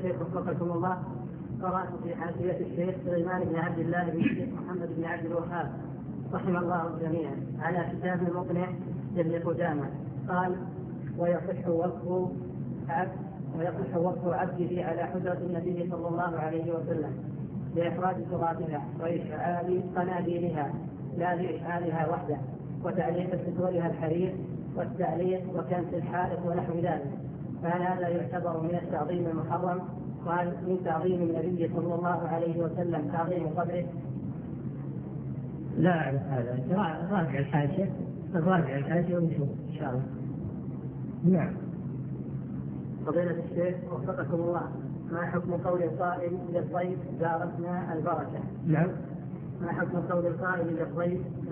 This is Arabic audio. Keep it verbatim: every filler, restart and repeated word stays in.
الشيخ وفقكم الله، قرأت في حاشية الشيخ سليمان بن عبد الله بن الشيخ محمد بن عبد الوهاب رحم الله الجميع على كتاب مقنع لابن قدامة، قال: ويصح وصف عبد ويصح وصف عبده على حجرة النبي صلى الله عليه وسلم لإخراج ترابها وإشعال قناديلها لا لإشعالها وحده، وتعليق ستورها الحرير والتعليق وكنس الحائط ونحو ذلك، فهل هذا يعتبر من التعظيم المحرم؟ قال: من تعظيم النبي صلى الله عليه وسلم تعظيم قدره. لا أعرف هذا، راجع الحاشية راجع الحاشية ونشوف إن شاء الله. نعم. فضيلة الشيخ وفقكم الله، ما حكم قول القائل للضيف زارتنا البركة؟ نعم. ما حكم قول القائل للضيف